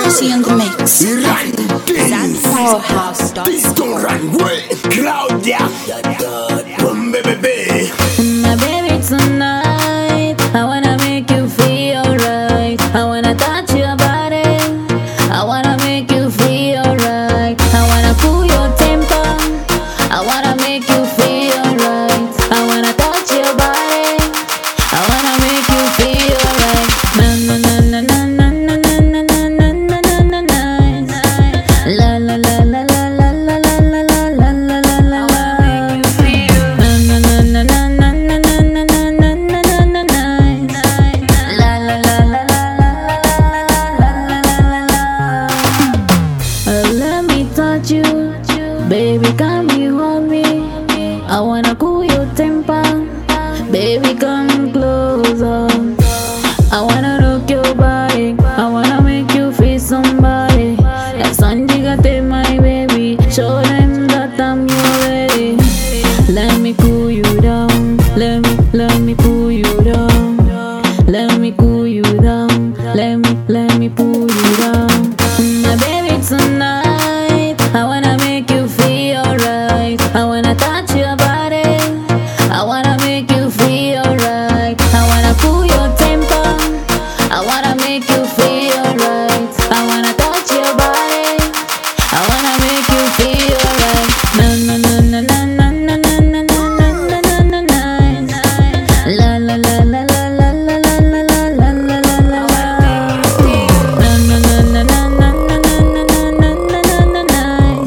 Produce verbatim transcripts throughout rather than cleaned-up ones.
She on the mix. Run things. Powerhouse. Things don't run away. Claudia. Come baby. My baby tonight, I wanna make you feel right. I wanna touch your body, I wanna make you feel right. I wanna cool your temper, I wanna make you feel right. I wanna touch your body, I wanna make you feel right. Na na na na na na na na na na na na na. La la la la la la la la la la la la la la. Na na na na na na na na na na na na na na. La la la la la la la la la. Let me touch you, baby, come you hold me. I wanna cool your temper, baby, come closer. I wanna rock your body, I wanna make you feel somebody. Like Sanjigate, my baby, show them that I'm your ready. Let me cool you down, let me, let me cool you down. Let me cool you down, let me, let me pull you down. My baby tonight, I wanna make you feel right. I wanna touch your body, I wanna make you feel right. I wanna cool your temper, I wanna make you feel right. I wanna touch your body, I wanna make you feel right. Na na na na na na na na na na na na na. La la la la la la la la la la la la la. Na na na na na na na na na na na na na.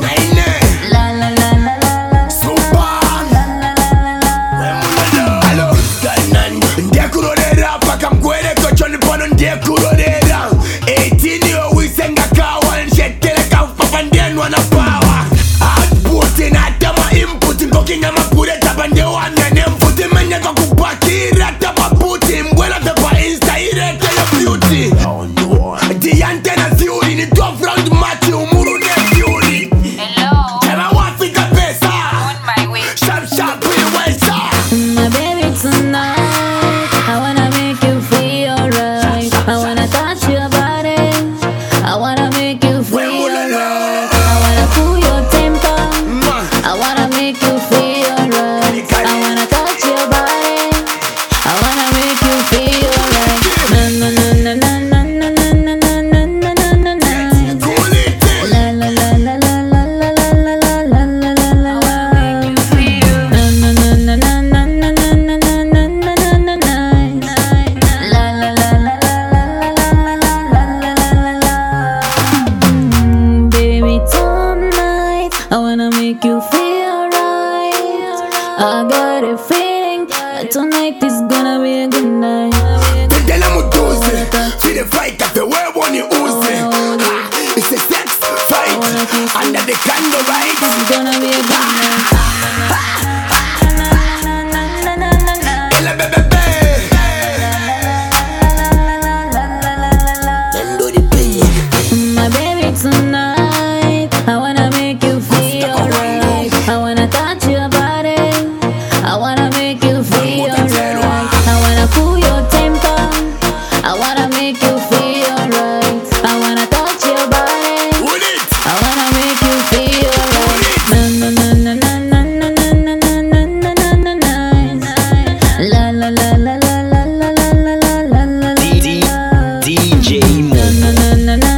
La la la la la la. Super. La la la la la. Hello, Ganan. Ndiye kurorera paka mkwere kochoni pano ndiye kurorera. eighteen yo wisenga kawa nshetele kafafa ndiye nwana power. Output na tema input ngokinga mapure tapa ndiye wanene mfuti menye kwa kupakira tapa puti mbwela tapa insta irete ya beauty. The antenna theory ni twelve round mati umuru ne fury. Hello, Jema wafika pesa. on my way. Sharp sharp we wesa. My baby tonight, I wanna make you feel right. I wanna touch your body, I wanna make you feel right. I wanna cool your temper, I wanna make you feel right. I wanna touch your body, I wanna make you feel right. Na na na na na na na na na na na na na na. Cool it. La la la la la la la la la la la la la la la. Na na na na na na na na na na na na na na. La la la la la la la la la la la la. Mm, baby, tonight I wanna make you feel right. I got a feeling that tonight is gonna be a good night. Tendela mutuze. See the fight at the way when you use it. Ah, it's a sex fight. Under the candlelight. It's gonna be a good night. Ela bebe be. Endo di pay. My baby tonight, I wanna make you feel right. I wanna touch your body, I wanna make you feel right. I wanna cool your temper, I wanna make you feel right. I wanna touch your body, Hold it. I wanna make you feel right. Na na na na na na na na na na na na na na. La la la la la la la la la la la la. D J Mo. Na na na na.